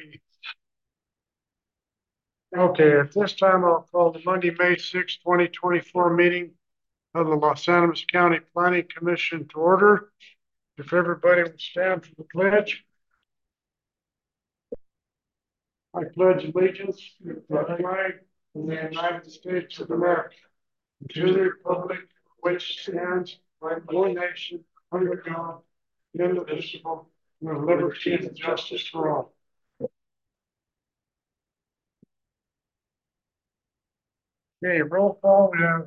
Okay, at this time, I'll call the Monday, May 6, 2024 meeting of the Los Animas County Planning Commission to order. If everybody would stand for the pledge. I pledge allegiance to the flag of the United States of America, to the republic which stands one nation under God, indivisible, with liberty and justice for all. Okay, roll call. We have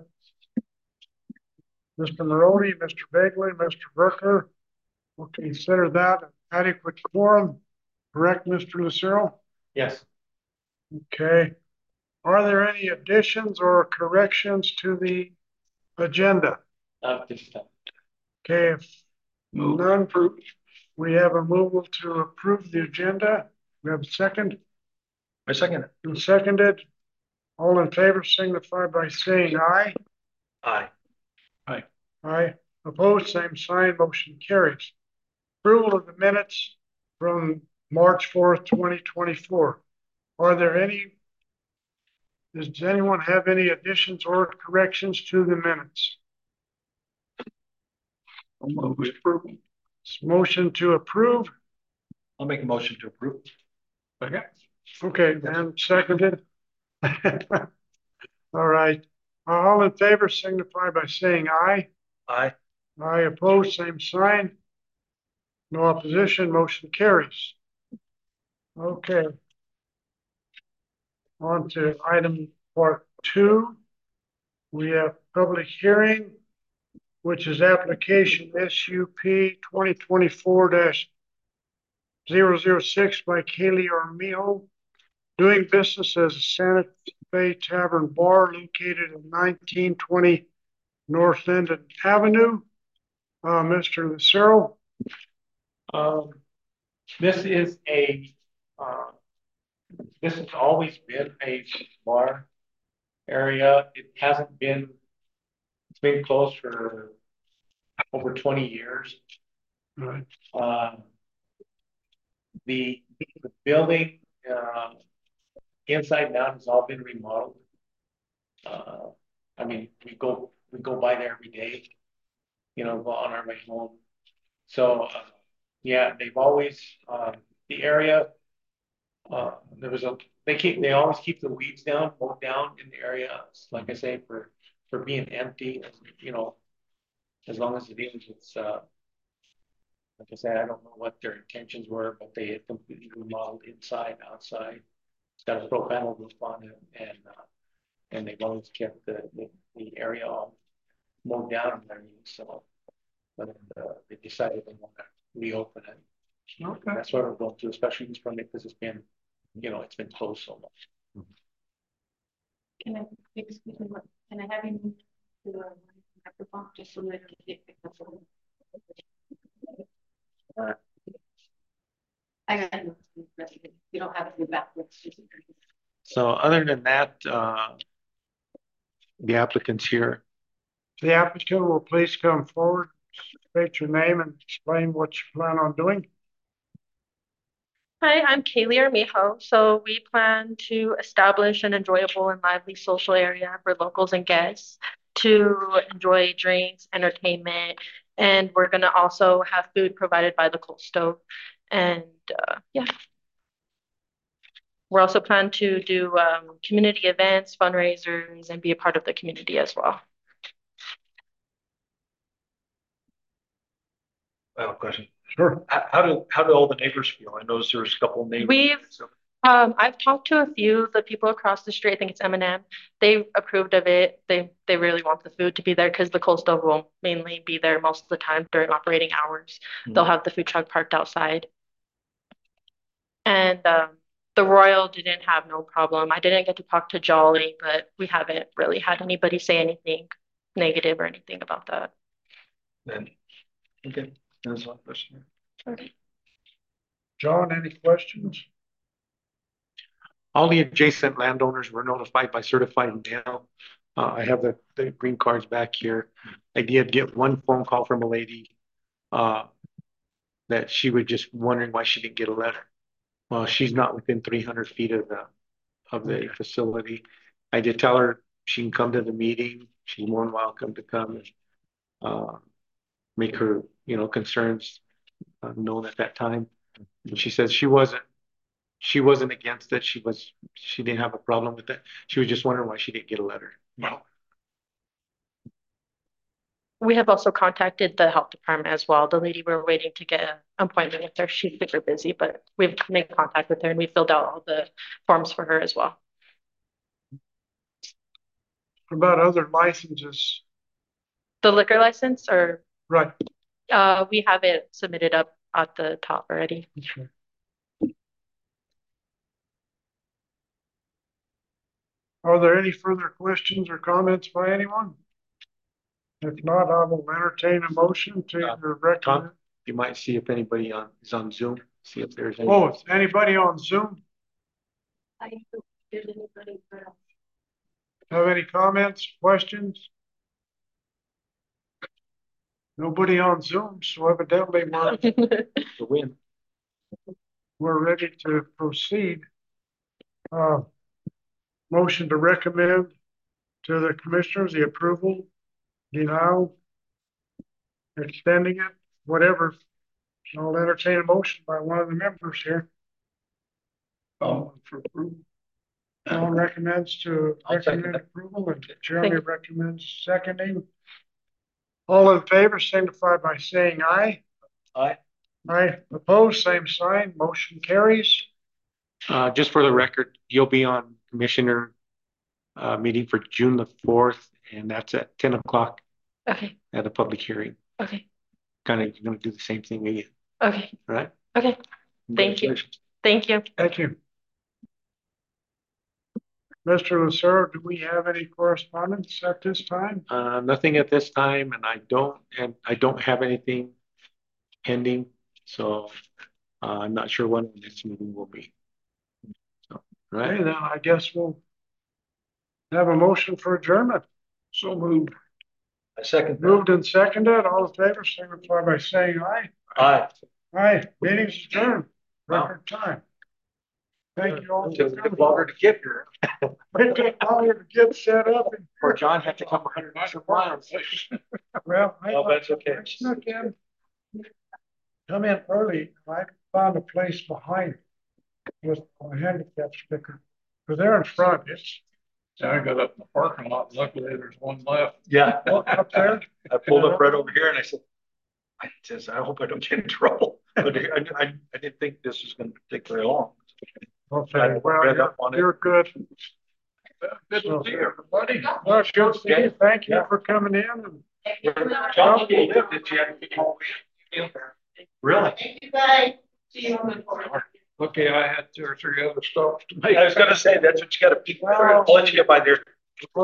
Mr. Marody, Mr. Bagley, Mr. Berker. We'll consider that an adequate quorum. Correct, Mr. Lucero? Yes. Okay. Are there any additions or corrections to the agenda? This time. Okay, if none, we have a move to approve the agenda. We have a second. I second it. And seconded. All in favor signify by saying aye. Aye. Aye. Opposed, same sign. Motion carries. Approval of the minutes from March 4th, 2024. Are there any? Does anyone have any additions or corrections to the minutes? Motion to approve. I'll make a motion to approve. Okay. Okay, then seconded. All right. All in favor signify by saying aye. Aye. Aye, opposed, same sign. No opposition, motion carries. Okay. On to item part 2. We have public hearing, which is application SUP 2024-006 by Kaylee Armijo, doing business as a Santa Fe Tavern Bar located at 1920 North Linden Avenue. Mr. Lucero. This is this has always been a bar area. It hasn't been, it's been closed for over 20 years. Right. The building inside and out has all been remodeled. I mean, we go by there every day, go on our way home. So yeah, they've always the area. They always keep the weeds mowed down in the area. Like I say, for being empty, as long as it is, it's like I said, I don't know what their intentions were, but they had completely remodeled inside, outside. It's got a pro panel roof on it, and they've always kept the area all mowed down underneath. So, but they decided they want to reopen it. Okay. That's what we're going through, especially this permit because it's been, it's been closed so much. Can I have you move to the microphone just so that I can get picked up? I got it. You don't have to go backwards. So other than that, the applicant's here. The applicant will please come forward, state your name and explain what you plan on doing. Hi, I'm Kaylee Armijo. So we plan to establish an enjoyable and lively social area for locals and guests to enjoy drinks, entertainment, and we're going to also have food provided by the Coal Stove. And yeah, we're also planning to do community events, fundraisers, and be a part of the community as well. I have a question. Sure. How do all the neighbors feel? I noticed there's a couple of neighbors. I've talked to a few of the people across the street. I think it's M&M. They approved of it. They really want the food to be there because the Coal Stove will mainly be there most of the time during operating hours. They'll have the food truck parked outside. And the Royal didn't have no problem. I didn't get to talk to Jolly, but we haven't really had anybody say anything negative or anything about that. Then, okay, that's one question. Okay. John, any questions? All the adjacent landowners were notified by certified mail. I have the green cards back here. I did get one phone call from a lady that she was just wondering why she didn't get a letter. Well, she's not within 300 feet of the facility. I did tell her she can come to the meeting. She's more than welcome to come and make her, concerns known at that time. And she says she wasn't against it. She didn't have a problem with it. She was just wondering why she didn't get a letter. No. We have also contacted the health department as well. The lady we're waiting to get an appointment with her. She's super busy, but we've made contact with her and we filled out all the forms for her as well. What about other licenses? The liquor license, or Right. we have it submitted up at the top already. Okay. Are there any further questions or comments by anyone? If not, I will entertain a motion to recommend. You might see if anybody is on Zoom, see if there's any. Oh, is anybody on Zoom I don't think there's anybody for have any comments, questions? Nobody on Zoom, so evidently The win. we're ready to proceed. Motion to recommend to the commissioners the approval, denial, extending it, whatever. I'll entertain a motion by one of the members here. For approval. John recommends to I'll second recommend that. approval and Jeremy recommends seconding. All in favor signify by saying aye. Aye. Aye, opposed, same sign, motion carries. Just for the record, you'll be on commissioner meeting for June the 4th, and that's at 10 o'clock Okay, at a public hearing. okay, You're gonna do the same thing again, okay, all right? okay. Thank you. Thank you. Thank you. Mr. Lucero, do we have any correspondence at this time? Nothing at this time, and I don't have anything pending, so I'm not sure when the next meeting will be. So, all Okay, right, then I guess we'll have a motion for adjournment. So moved. I second Moved and seconded, all in favor, signify by saying aye. Aye. Aye, meeting's adjourned, Wow. record time. Thank you all. It took longer to get here. It took longer to get set up. Or John had to come 100 miles. Well, Oh, that's okay. I snuck in. Come in early, I found a place behind with a handicap sticker. Cause they're in front, it's I got up in the parking lot, luckily there's one left. Yeah. up there. I pulled up right over here and I said, I hope I don't get in trouble. But I didn't think this was going to take very long. Okay, well, you're good. Good to see everybody. Well, it's good to see you. Thank you for coming in. John, you lived it, you had to get all the way in there. Really? Thank you, guys. See you on the board. Okay, I had 2 or 3 other stops to make. I was gonna say, that's what you gotta, I'll let you get by there.